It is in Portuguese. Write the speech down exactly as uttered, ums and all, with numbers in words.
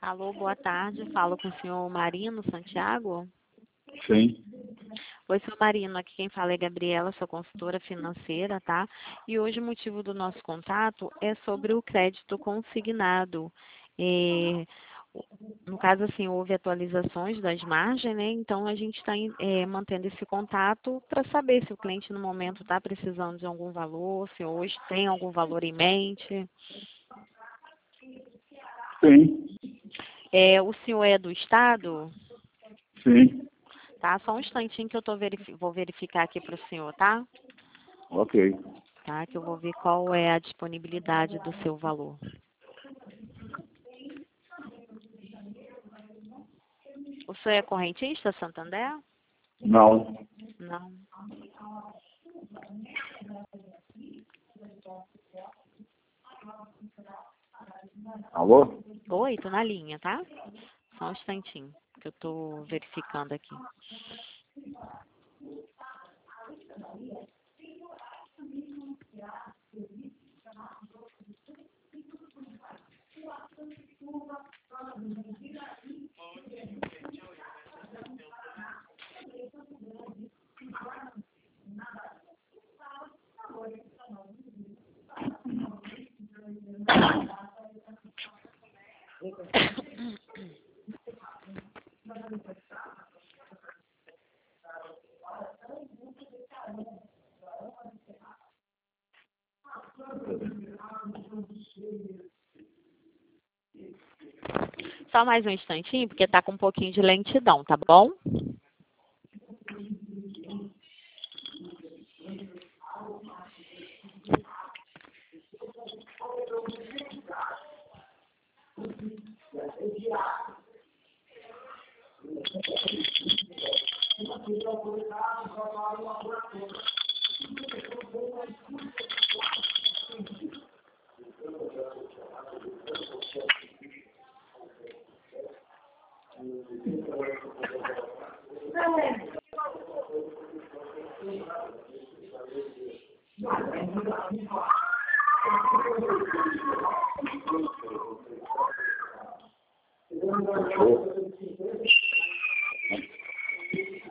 Alô, boa tarde. Falo com o senhor Marino Santiago. Sim. Oi, senhor Marino. Aqui quem fala é Gabriela, sou consultora financeira, tá? E hoje o motivo do nosso contato é sobre o crédito consignado. É, no caso, assim, houve atualizações das margens, né? Então, a gente está mantendo esse contato para saber se o cliente, no momento, está precisando de algum valor, se hoje tem algum valor em mente. Sim. É, o senhor é do Estado? Sim. Tá? Só um instantinho que eu tô verifi- vou verificar aqui para o senhor, tá? Ok. Tá? Que eu vou ver qual é a disponibilidade do seu valor. O senhor é correntista, Santander? Não. Não. Alô? Oi, tô na linha, tá? Só um instantinho, que eu tô verificando aqui. Só mais um instantinho, porque tá com um pouquinho de lentidão, tá bom? Fechou?